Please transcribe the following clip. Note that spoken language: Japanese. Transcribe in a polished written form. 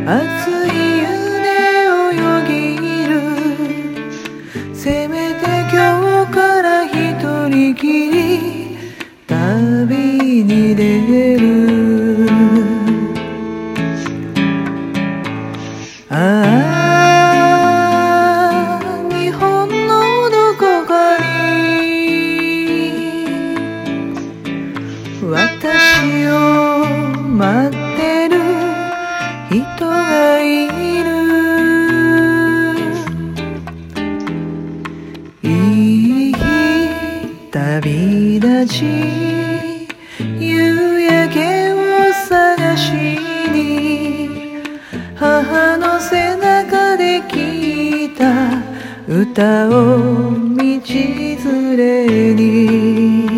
熱い夢をよぎる。せめて今日から一人きり旅に出る。ああ、日本のどこかに私を待ってる人がいる。いい日旅立ち、夕焼けを探しに母の背中で聞いた歌を道連れに